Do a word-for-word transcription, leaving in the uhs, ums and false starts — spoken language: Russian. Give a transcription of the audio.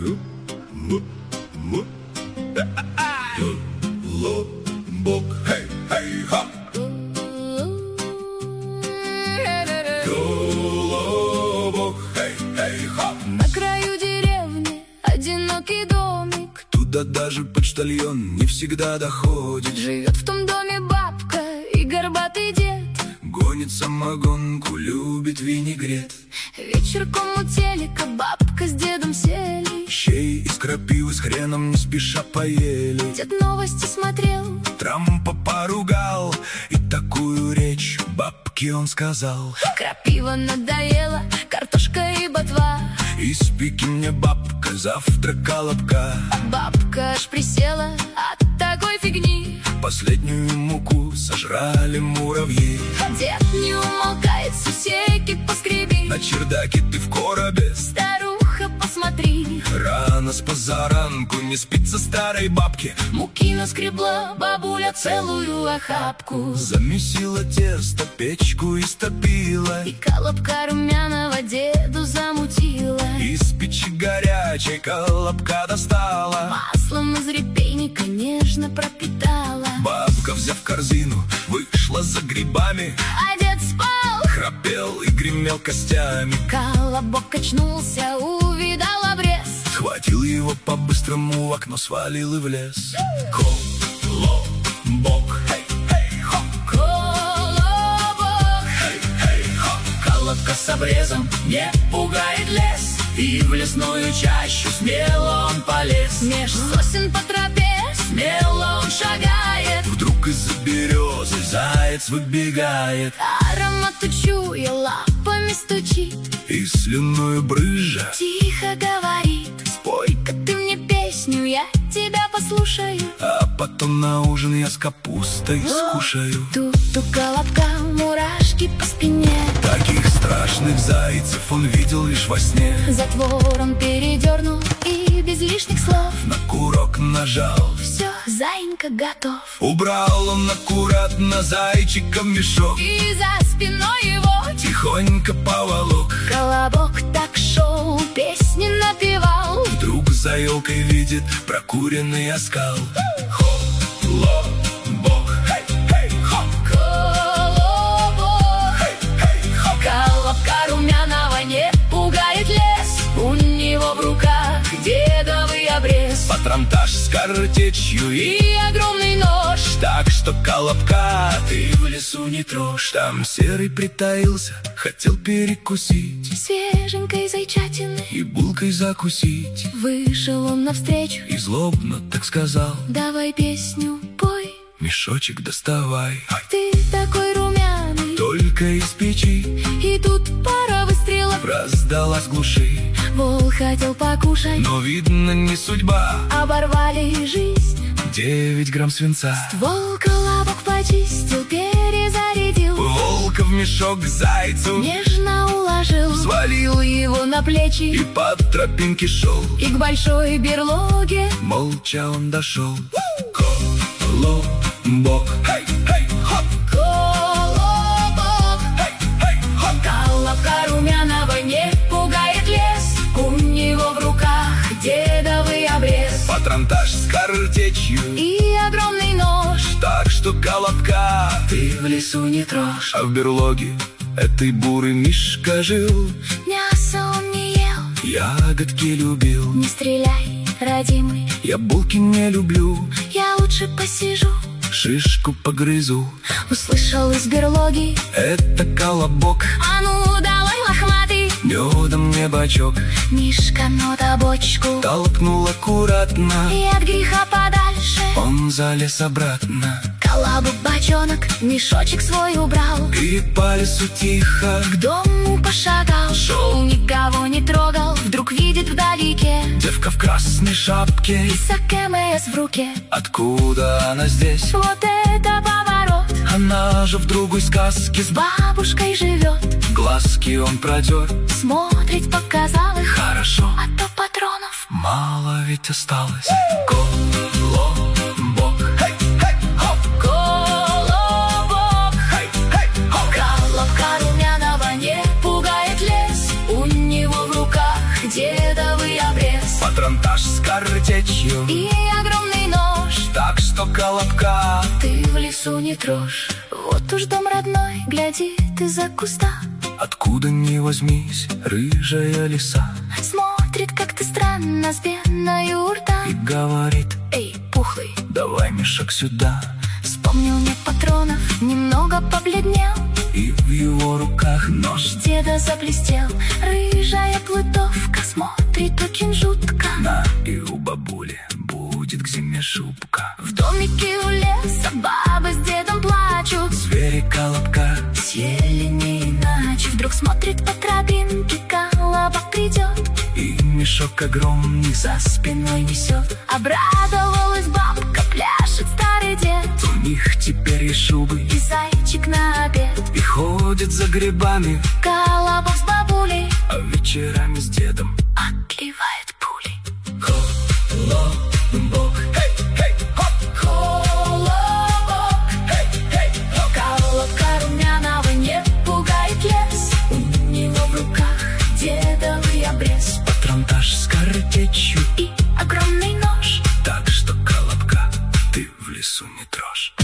Колобок, хей, хей, ха. Колобок, хей, хей, ха. На краю деревни одинокий домик, Туда даже почтальон не всегда доходит. живет в том доме бабка и горбатый дед. Гонит самогонку, любит винегрет. Вечерком у телека бабка с дедом сели. Щей из крапивы с хреном не спеша поели. Дед новости смотрел, Трампа поругал, и такую речь бабке он сказал: крапива надоела, картошка и ботва. испеки мне, бабка, завтра колобка. Бабка аж присела от такой фигни. Последнюю муку сожрали муравьи. Дед не умолкает, сусеки поскреби. На чердаке ты в коробе, Старуха, посмотри, рано с позаранку не спится старой бабке. муки наскребла бабуля целую охапку. Замесила тесто, печку истопила. И колобка румяного деду замутила. Из печи горячей колобка достала. Маслом из репейника нежно пропитала. Бабка, взяв корзину, вышла за грибами. А дед спал, Храпел и гремел костями. колобок качнулся, увидал обрез. Схватил его по-быстрому, в окно свалил и в лес. Колобок, хей, хей, хоп. Колобок, Хей, хей, хоп. колобка с обрезом не пугает лес. И в лесную чащу смело он полез. Меж сосен по тропе смело он шагает. Вдруг из-за березы заяц выбегает. Аромат учуя, лапами стучит. И слюною брызжа Тихо говорит: спой-ка, ты мне песню, я тебя послушаю. а потом на ужин я с капустой скушаю. Тут у колобка мурашки по спине. Таких страшных зайцев он видел лишь во сне. Затвор он передернул и без лишних слов. На курок нажал, Все, заинька готов. убрал он аккуратно зайчика в мешок. И за спиной его Тихонько поволок. колобок так шел, песни напевал. Вдруг за елкой видит прокуренный оскал. Колобок, хей, хей, хоп. Колобок, Хей, хей, хоп. колобка румяного не пугает лес. У него в руках дедовый обрез. Патронтаж с картечью и И огромный нож. так что колобка ты в лесу не трожь. Там серый притаился, хотел перекусить Свеженькой зайчатины и булкой закусить. вышел он навстречу. И злобно так сказал: Давай песню пой, мешочек доставай. Ай, ты такой румяный. только из печи И тут пара выстрелов. раздалась глуши. Вол хотел покушать, Но видно не судьба, оборвали жизнь. девять грамм свинца. Ствол колобок почистил, перезарядил. Волка в мешок к зайцу Нежно уложил, свалил его на плечи. и по тропинке шел. И к большой берлоге Молча он дошел. Колобок, хей, хей, хоп. колобок. Хей, хей, хоп. Колобка румяного не пугает лес. У него в руках дедовый обрез. Патронтаж с картечью И огромный нож. так что колобка Ты в лесу не трожь. а в берлоге этой бурый мишка жил. Мясо он не ел, Ягодки любил, не стреляй, родимый. я булки не люблю. Я лучше посижу. Шишку погрызу, Услышал из берлоги: это колобок. а ну давай, лохматый. Медом мне бачок Мишка, ну да бочку. толкнул аккуратно. И от греха подальше Он залез обратно колобок бочонок, мешочек свой убрал. и по лесу тихо К дому пошагал, шел. никого не трогал. Вдруг видит вдалеке Девка в красной шапке. и КМС в руке. Откуда она здесь? Вот это поворот. Она же в другой сказке с Бабушкой живет, глазки он протер. смотреть показалось. Хорошо, А то патронов мало ведь осталось. Колобок, хей, хей, хоп. колобок. Хей, хей, хоп. Колобка румяного не пугает лес. У него в руках дедовый обрез. патронтаж с картечью и огромный нож, так что Колобка ты в лесу не трожь. Вот уж дом родной, гляди ты за куста, откуда ни возьмись, рыжая лиса, смотрит как-то странно с пеной у рта и говорит: эй, пухлый, давай мешок сюда. вспомнил нет патронов, немного побледнел, И в его руках нож деда заблестел. Рыжая плутовка смотрит очень жутко. на, и у бабули будет к зиме шубка. В домике у леса бабы с дедом плачут, Звери Колобка съели не иначе. Вдруг смотрит по тропинке, Колобок придет, и мешок огромный за спиной несет. Обрадовалась бабка, пляшет старый дед, у них теперь и шубы, и зайчик на обед. и ходит за грибами, Колобок с бабулей а вечерами с дедом отливает пулей. Колобок, хей, хей, хоп, Колобок, хей, хей, хоп. Колобка румяного не пугает лес, у него в руках дедовый обрез Патронтаж с картечью, и огромный нож, так что Колобка ты в лесу не трожь.